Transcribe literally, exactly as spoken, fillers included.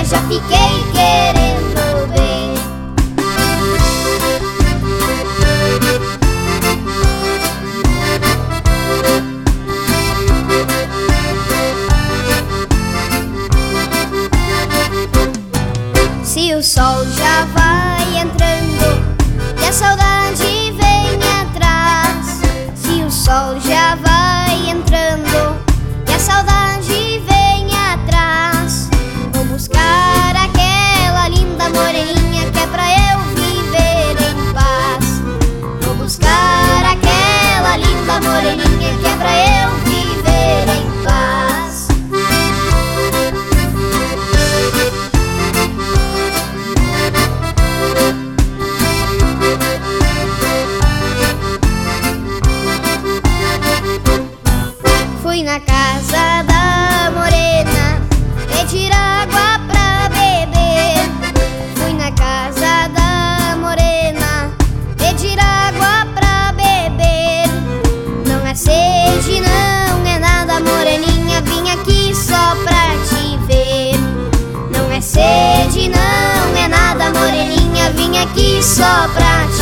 já fiquei querendo bem. Se o sol já vai entrando e a saudade vem atrás, se o sol já vai entrando e a saudade vem atrás, vou buscar aquela linda moreninha que é pra eu viver em paz. Vou buscar aquela linda moreninha que é pra eu viver em paz. Fui na casa da morena pedir água pra beber. Fui na casa da morena pedir água pra beber. Não é sede, não é nada, moreninha, vim aqui só pra te ver. Não é sede, não é nada, moreninha, vim aqui só pra te ver.